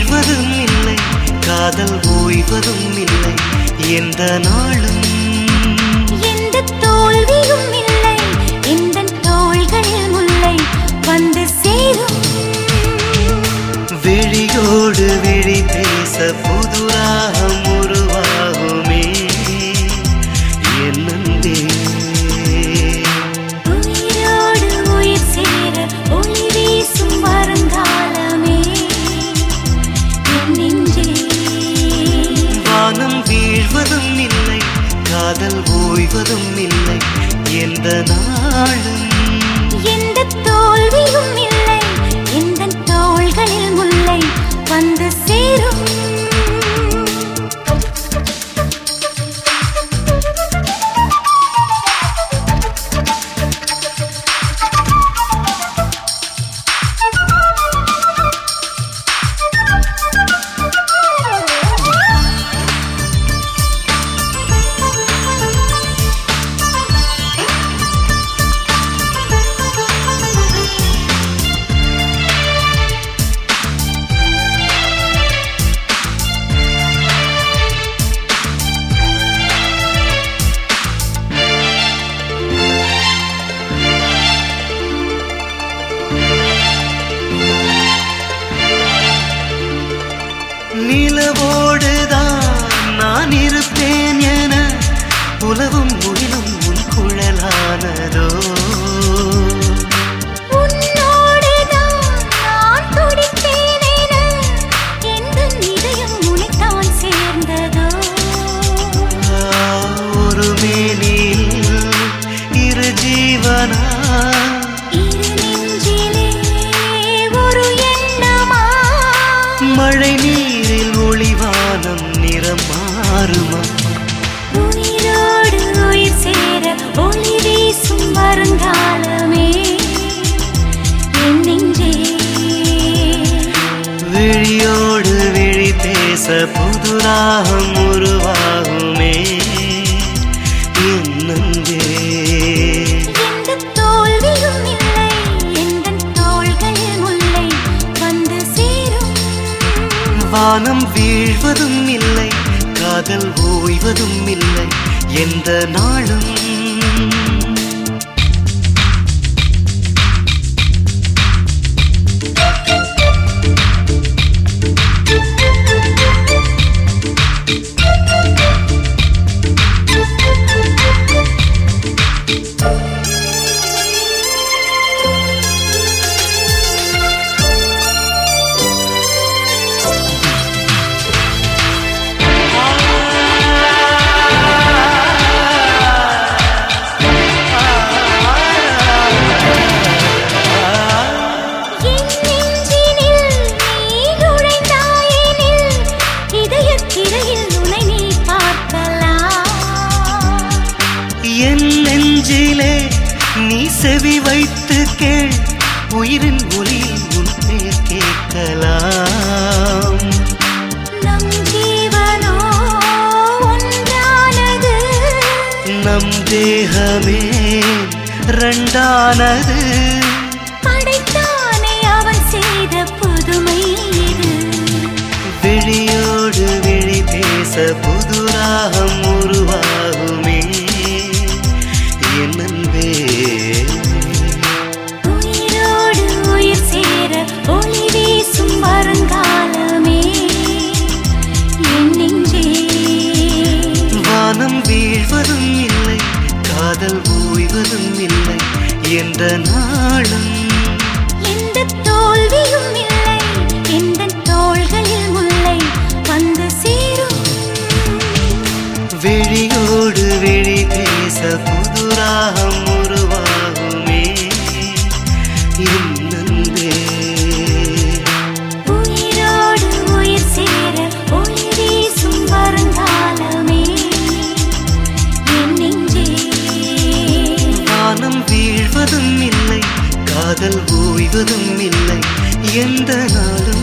வீழ்வதும் இல்லை, காதல் ஓய்வதும் இல்லை, எந்த நாளும் எந்த தோல்வியும் இல்லை, எந்த தோள்களில் முல்லை வந்து சேரும். விழியோடு விழி பேச புது ராகம் உருவாகுமே என் அன்பே. உயிரோடு உயிர் சேர ஒளி வீசும் வருங்காலமே என் நெஞ்சே. வானம் வீழ்வதும் இல்லை, காதல் ஓய்வதும் இல்லை, எந்த நாளும் எந்த தோல்வியும் இல்லை, எந்த தோள்களில் முல்லை வந்து சேரும். நிலவோடுதான் நான் இருப்பேன் என உலவும் முகிலும் உன் குழலானதோ. உன்னோடுதான் நான் துடித்தேன் என எந்தன் இதயம் உனைத்தான் சேர்ந்ததோ. ஒரு மேனில் இரு ஜீவனா, இரு நெஞ்சிலே ஒரு எண்ணமா, மழை நீரில் ஒளிவானம் நிறம் மாறுமா. உயிரோடு உயிர் சேர ஒளி வீசும் வருங்காலமே என் நெஞ்சே. விழியோடு விழி பேச புது ராகம் உருவாகுமே என் அன்பே. எந்த தோல்வியும் இல்லை, எந்த தோள்களில் முல்லை வந்து சேரும். வானம் வீழ்வதும் இல்லை, காதல் ஓய்வதும் இல்லை, எந்த நாளும் என் நெஞ்சினில் நீ நுழைந்தாயெனில் இதயத்திரையில் உன்னை நீ பார்க்கலாம். என் நெஞ்சிலே நீ செவி வைத்து கேள், உயிரின் ஒளியில் உன் பேர் கேட்கலாம். நம் ஜீவனோ ஒன்றானது, நம் தேகமே ரெண்டானது, படைத்தானே அவன் செய்த புதுமை இது. விழியோடு விழி பேச புது ராகம் உருவாகுமே என் அன்பே. உயிரோடு உயிர் சேர ஒளி வீசும் வருங்காலமே என் நெஞ்சே. வானம் வீழ்வதும் இல்லை, காதல் ஓய்வதும் இல்லை, எந்த நாளும் எந்த தோல்வியும் இல்லை, எந்த தோள்களில் முல்லை வந்து சேரும். விழியோடு விழி பேச புது ராகம் உருவாகுமே என் அன்பே. உயிரோடு உயிர் சேர ஒளி வீசும் வருங்காலமே என் நெஞ்சே. வானம் வீழ்வதும் இல்லை, காதல் ஓய்வதும் இல்லை, எந்த நாளும்